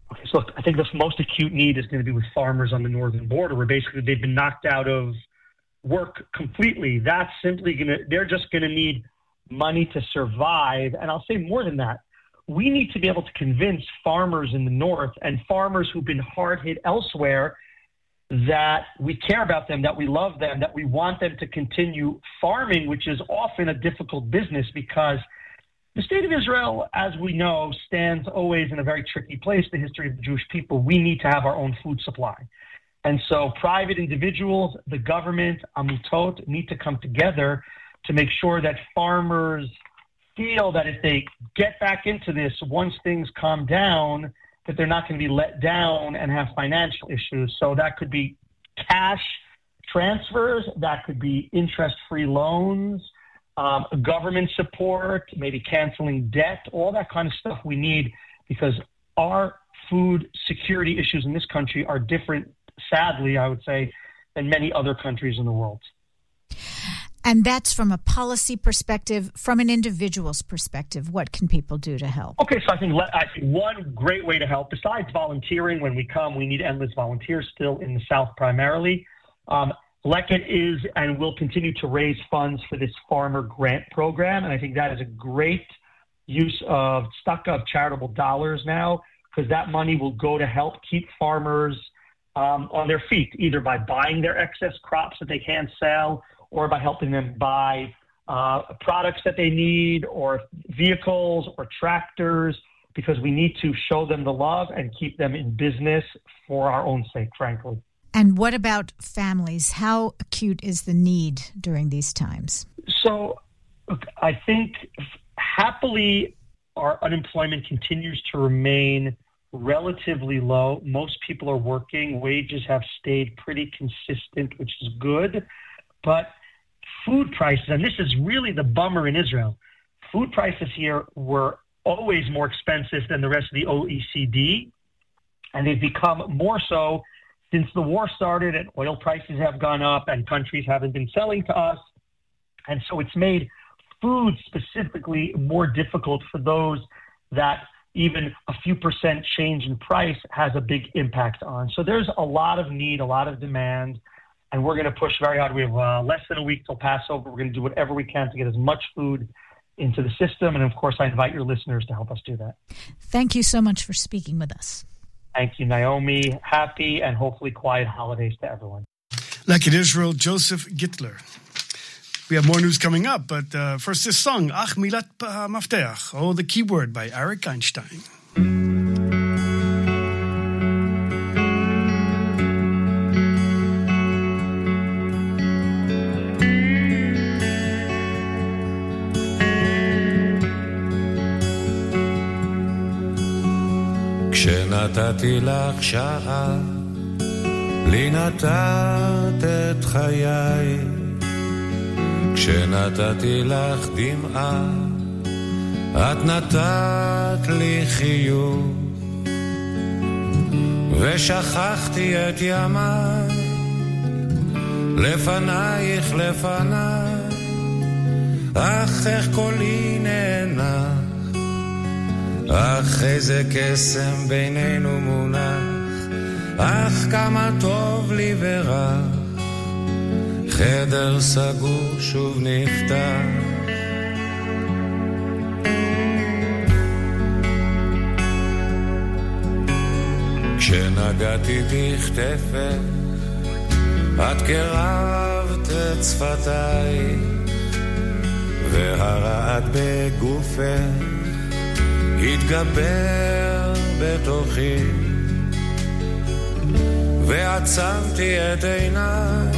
Okay, so I think the most acute need is going to be with farmers on the northern border, where basically they've been knocked out of work completely. That's simply going to, they're just going to need money to survive. And I'll say more than that. We need to be able to convince farmers in the north and farmers who've been hard hit elsewhere that we care about them, that we love them, that we want them to continue farming, which is often a difficult business because the state of Israel, as we know, stands always in a very tricky place, the history of the Jewish people. We need to have our own food supply. And so private individuals, the government, Amutot, need to come together to make sure that farmers feel that if they get back into this, once things calm down, that they're not going to be let down and have financial issues. So that could be cash transfers, that could be interest-free loans, um, government support, maybe canceling debt, all that kind of stuff we need because our food security issues in this country are different, sadly, I would say, than many other countries in the world. And that's from a policy perspective. From an individual's perspective, what can people do to help? Okay, so I think, I think one great way to help, besides volunteering, when we come, we need endless volunteers still in the South primarily. Um, Leket is and will continue to raise funds for this farmer grant program, and I think that is a great use of stock of charitable dollars now because that money will go to help keep farmers um, on their feet, either by buying their excess crops that they can't sell or by helping them buy uh, products that they need or vehicles or tractors, because we need to show them the love and keep them in business for our own sake, frankly. And what about families? How acute is the need during these times? So look, I think happily our unemployment continues to remain relatively low. Most people are working. Wages have stayed pretty consistent, which is good. But food prices, and this is really the bummer in Israel, food prices here were always more expensive than the rest of the O E C D, and they've become more so since the war started and oil prices have gone up and countries haven't been selling to us. And so it's made food specifically more difficult for those that even a few percent change in price has a big impact on. So there's a lot of need, a lot of demand. And we're going to push very hard. We have uh, less than a week till Passover. We're going to do whatever we can to get as much food into the system. And, of course, I invite your listeners to help us do that. Thank you so much for speaking with us. Thank you, Naomi. Happy and hopefully quiet holidays to everyone. Like in Israel, Joseph Gittler. We have more news coming up, but uh, first this song, Ach Milat Mafteach, oh, the keyword by Arik Einstein. כשנתתי לך שעה, לי נתת את חיי. כשנתתי לך דמעה, את נתת לי חיוך. ושכחתי את ימיי, לפנייך לפניי, אך איך קולי נאנח, אך איזה קסם בינינו מונח, אך כמה טוב לי ורח, חדר סגור שוב נפתח. כשנגעתי בכתפך, את קרבת את שפתיי, והרעד בגופך התגבר בתוכי, ועצמתי את עיניי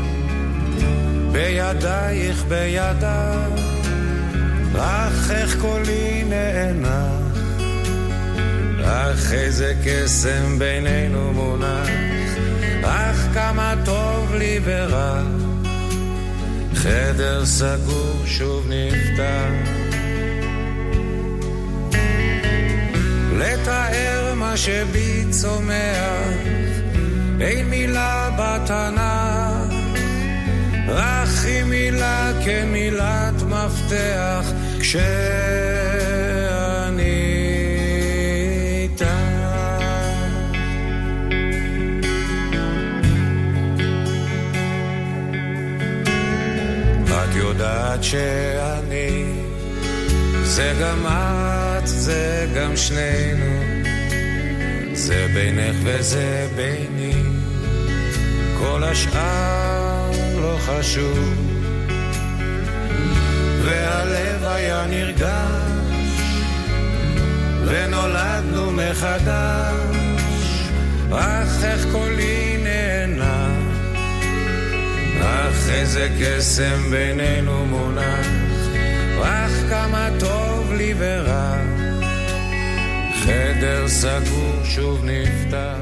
בידייך בידיי, אך איך קולי נאנח, אך איזה קסם בינינו מונח, אך כמה טוב לי ורח, חדר סגור שוב נפתח. לתאר מה שבי צומח, אין מילה בתנ"ך, רק היא מילה כמילת מפתח, כשאני איתך. זה גם את, זה גם שנינו, זה בינך וזה ביני, כל השאר לא חשוב, והלב היה נרגש, ונולדנו מחדש, אך איך קולי נהנה, אך איזה קסם בינינו מונח, אך כמה טוב לי ורע, חדר סגור שוב נפתח.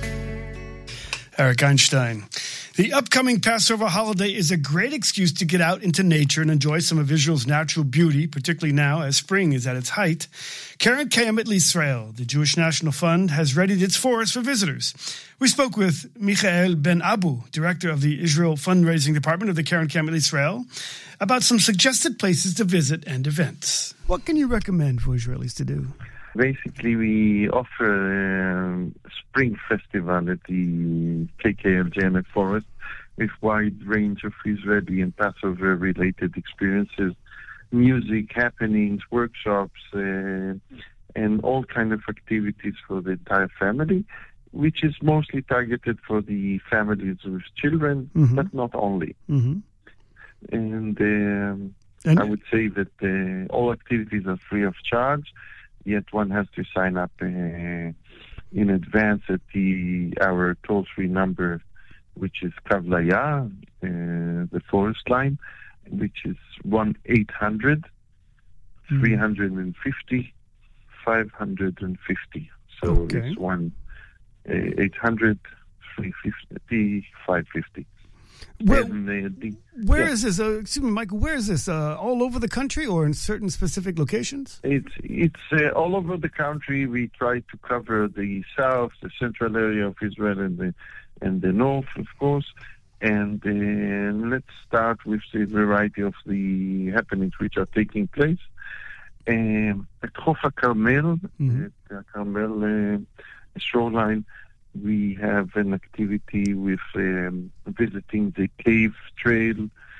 Eric Einstein. The upcoming Passover holiday is a great excuse to get out into nature and enjoy some of Israel's natural beauty, particularly now as spring is at its height. Karen Kayemet L'Israel, the Jewish National Fund, has readied its forest for visitors. We spoke with Michael Ben Abu, director of the Israel Fundraising Department of the Karen Kayemet L'Israel, about some suggested places to visit and events. What can you recommend for Israelis to do? Basically, we offer a spring festival at the K K L J M F Forest with wide range of Israeli and Passover-related experiences, music, happenings, workshops, uh, and all kind of activities for the entire family, which is mostly targeted for the families with children, mm-hmm. but not only. Mm-hmm. And, um, and I would say that uh, all activities are free of charge. Yet one has to sign up uh, in advance at the our toll-free number, which is Kavlaya, uh, the forest line, which is one eight hundred, three fifty, five fifty. So okay. It's one eight hundred, three fifty, five fifty. Where, and, uh, the, where yeah. is this? Uh, excuse me, Michael. Where is this? Uh, all over the country, or in certain specific locations? It's it's uh, all over the country. We try to cover the south, the central area of Israel, and the and the north, of course. And uh, let's start with the variety of the happenings which are taking place. Um, at Chof HaKarmel, mm-hmm. at the Carmel uh, shoreline, we have an activity with um, visiting the cave trail,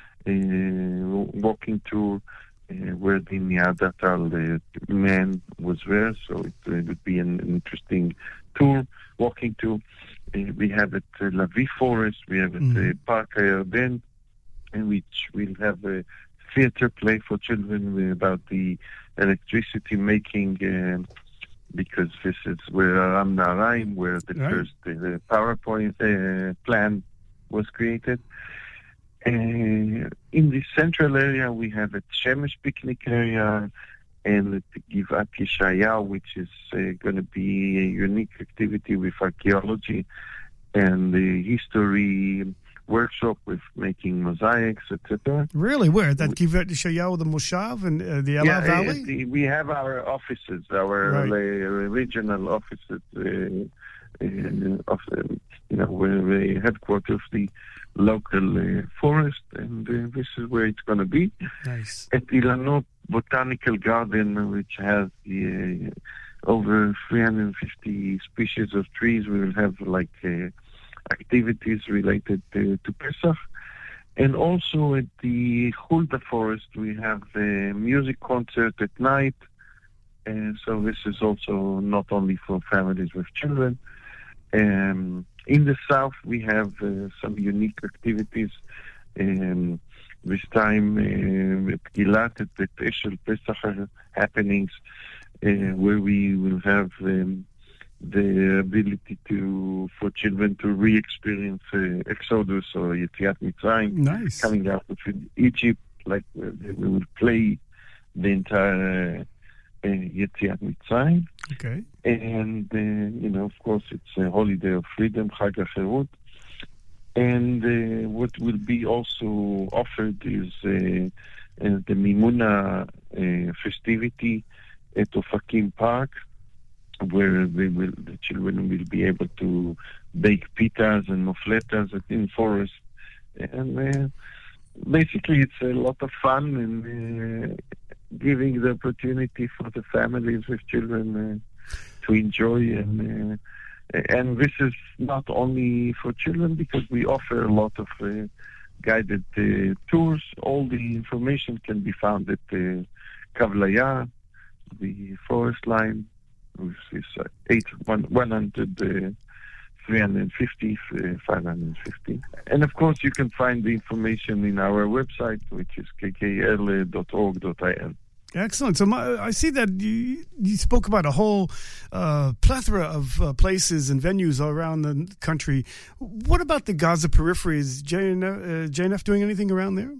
uh, walking tour, uh, where the Neanderthal uh, man was there. So it uh, would be an interesting tour, walking tour. Uh, we have at uh, Lavi Forest, we have at mm-hmm. uh, Park Ayarden, in which we'll have a theater play for children about the electricity making. Uh, because this is where Aram Naharaim, where the right. first uh, the PowerPoint uh, plan was created. Uh, in the central area, we have a Shemesh picnic area and the Givat Yeshayahu, which is uh, going to be a unique activity with archaeology and the history workshop with making mosaics, et cetera. Really? Where? That Givat Yeshayahu, the Moshav, and uh, the Ela yeah, Valley? Uh, the, we have our offices, our right. uh, regional offices, uh, uh, of, uh, you know, where the headquarters of the local uh, forest, and uh, this is where it's going to be. Nice. At Ilanot Botanical Garden, which has uh, over three hundred fifty species of trees, we will have like uh, activities related to, to Pesach. And also at the Hulda Forest, we have a music concert at night. And so this is also not only for families with children. Um, in the south, we have uh, some unique activities. Um, this time uh, at Gilat, at the Eshel Pesach happenings, uh, where we will have um, the ability to for children to re-experience uh, Exodus or Yetziat Mitzrayim, nice. Coming out of Egypt, like uh, we will play the entire uh, uh, Yetziat Mitzrayim. Okay. And, uh, you know, of course, it's a holiday of freedom, Chag HaCherut. And uh, what will be also offered is uh, uh, the Mimuna uh, festivity at Ofakim Park, where they will, the children will be able to bake pitas and mofletas in forest. And uh, basically it's a lot of fun and uh, giving the opportunity for the families with children uh, to enjoy. And uh, and this is not only for children, because we offer a lot of uh, guided uh, tours. All the information can be found at uh, Kavlaya, the forest line, which is uh, eight, one, one hundred, uh, three hundred fifty, five hundred fifty. And of course, you can find the information in our website, which is k k l dot org dot i l. Excellent. So my, I see that you, you spoke about a whole uh, plethora of uh, places and venues all around the country. What about the Gaza periphery? Is J N F doing anything around there?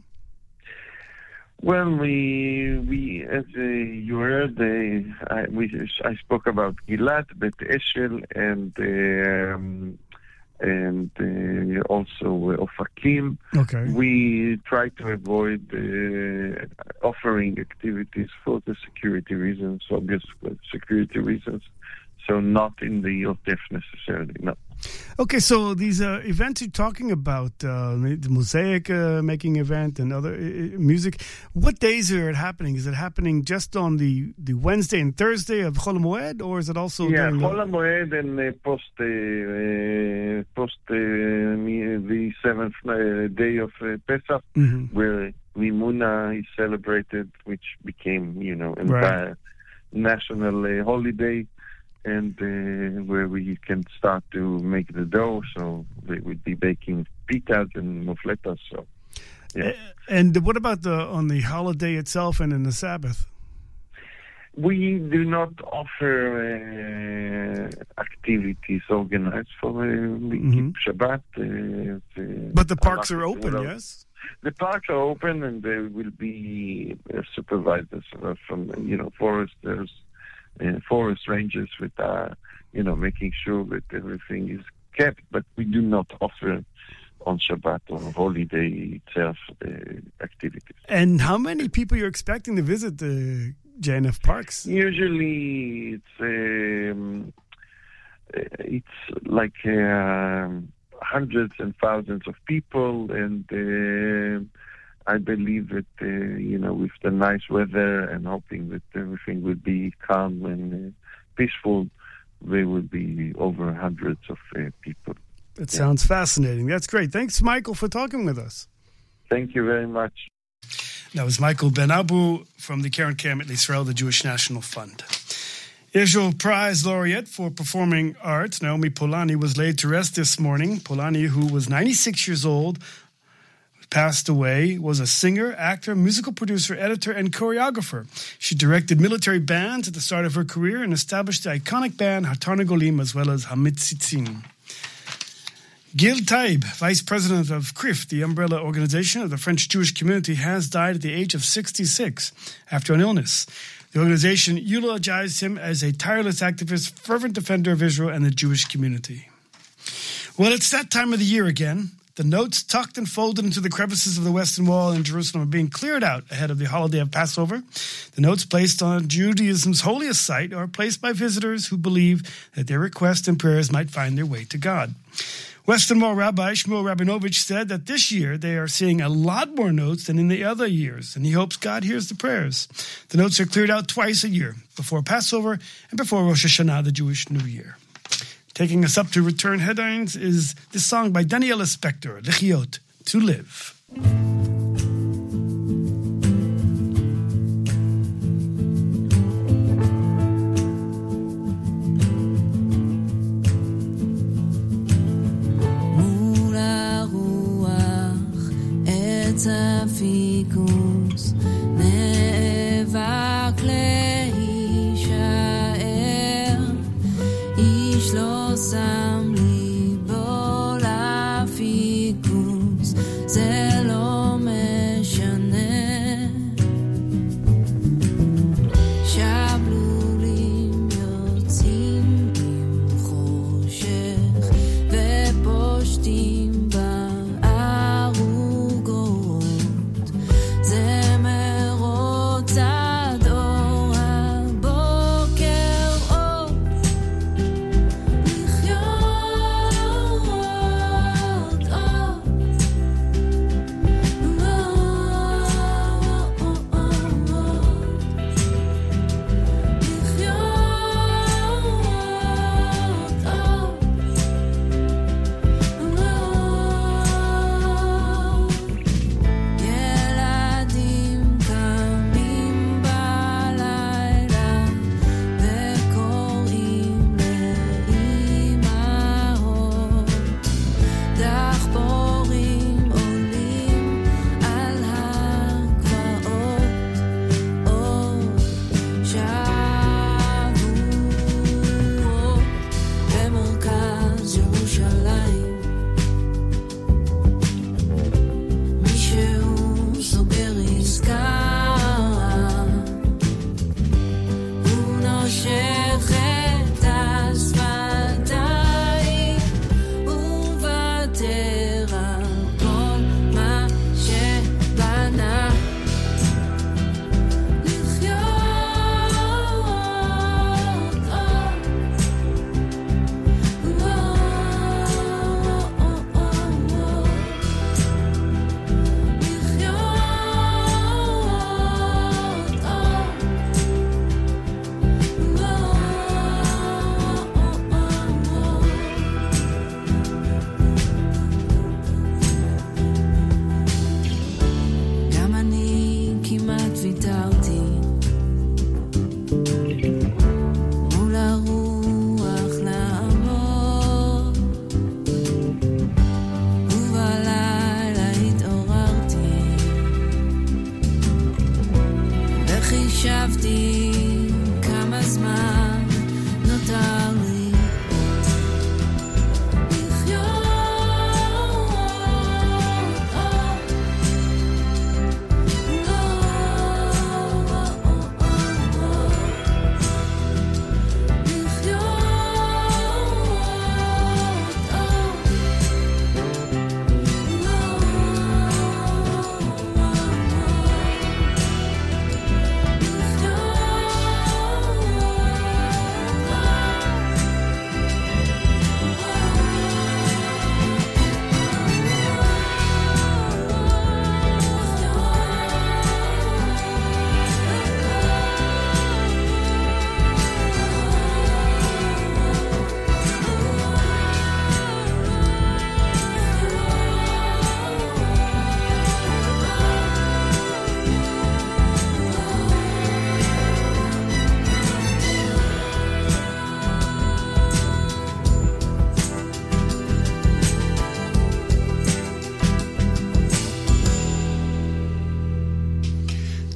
Well, we, we as uh, you heard, uh, I, we, I spoke about Gilat, Bet Eshel, and um, and uh, also uh, Ofakim. Okay. We try to avoid uh, offering activities for the security reasons, obvious security reasons. So not in the Yotef necessarily, no. Okay, so these uh, events you're talking about, uh, the Mosaic uh, making event and other uh, music, what days are it happening? Is it happening just on the, the Wednesday and Thursday of Chol HaMoed, or is it also yeah, during Chol HaMoed and uh, post, uh, uh, post uh, the seventh uh, day of uh, Pesach, mm-hmm. where Mimuna is celebrated, which became, you know, a right. national uh, holiday. And uh, where we can start to make the dough, so they would be baking pitas and mufletas. So, yeah. And what about the on the holiday itself and in the Sabbath? We do not offer uh, activities organized for uh, we mm-hmm. keep Shabbat. Uh, uh, but the parks are open, well, yes. The parks are open, and there will be uh, supervisors uh, from you know foresters. Uh, forest rangers with, uh, you know, making sure that everything is kept, but we do not offer on Shabbat or holiday itself uh, activities. And how many people you're expecting to visit the J N F parks? Usually it's um, it's like uh, hundreds and thousands of people, and uh, I believe that, uh, you know, with the nice weather and hoping that everything will be calm and uh, peaceful, there will be over hundreds of uh, people. That yeah. sounds fascinating. That's great. Thanks, Michael, for talking with us. Thank you very much. That was Michael Ben Abu from the Karen Kamet Israel, the Jewish National Fund. Israel Prize Laureate for Performing Arts, Naomi Polani, was laid to rest this morning. Polani, who was ninety-six years old, passed away, was a singer, actor, musical producer, editor, and choreographer. She directed military bands at the start of her career and established the iconic band Hatarnagolim as well as Hamitzitzim. Gil Taib, vice president of C R I F, the umbrella organization of the French Jewish community, has died at the age of sixty-six after an illness. The organization eulogized him as a tireless activist, fervent defender of Israel and the Jewish community. Well, it's that time of the year again. The notes tucked and folded into the crevices of the Western Wall in Jerusalem are being cleared out ahead of the holiday of Passover. The notes placed on Judaism's holiest site are placed by visitors who believe that their requests and prayers might find their way to God. Western Wall Rabbi Shmuel Rabinovich said that this year they are seeing a lot more notes than in the other years, and he hopes God hears the prayers. The notes are cleared out twice a year, before Passover and before Rosh Hashanah, the Jewish New Year. Taking us up to return headlines is this song by Daniela Spector, Lechiot, To Live. מול הרוח עץ הפיקוס נאבק להישאר איש לא שם ליבו לפיקוס זה לא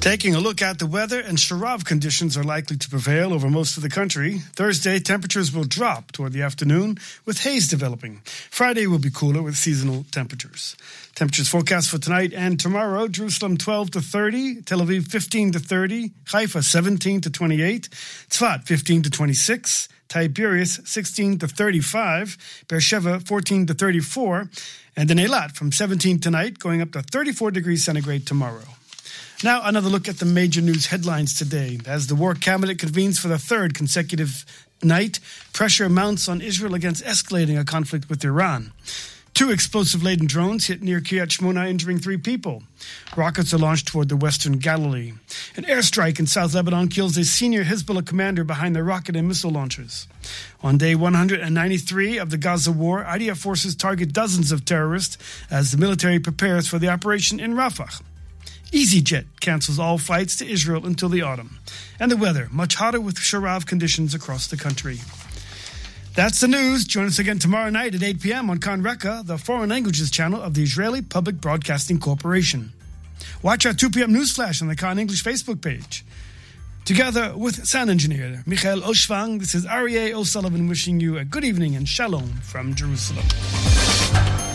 Taking a look at the weather, and sharav conditions are likely to prevail over most of the country. Thursday, temperatures will drop toward the afternoon with haze developing. Friday will be cooler with seasonal temperatures. Temperatures forecast for tonight and tomorrow: Jerusalem twelve to thirty, Tel Aviv fifteen to thirty, Haifa seventeen to twenty-eight, Tzfat fifteen to twenty-six, Tiberias sixteen to thirty-five, Beersheba fourteen to thirty-four, and in Eilat from seventeen tonight going up to thirty-four degrees centigrade tomorrow. Now, another look at the major news headlines today. As the War Cabinet convenes for the third consecutive night, pressure mounts on Israel against escalating a conflict with Iran. Two explosive-laden drones hit near Kiryat Shmona, injuring three people. Rockets are launched toward the western Galilee. An airstrike in South Lebanon kills a senior Hezbollah commander behind the rocket and missile launchers. On day one hundred ninety-three of the Gaza war, I D F forces target dozens of terrorists as the military prepares for the operation in Rafah. EasyJet cancels all flights to Israel until the autumn. And the weather, much hotter with sharav conditions across the country. That's the news. Join us again tomorrow night at eight p.m. on Kan Reka, the foreign languages channel of the Israeli Public Broadcasting Corporation. Watch our two p.m. news flash on the Kan English Facebook page. Together with sound engineer Michael Oshvang, this is Aryeh O'Sullivan wishing you a good evening and shalom from Jerusalem.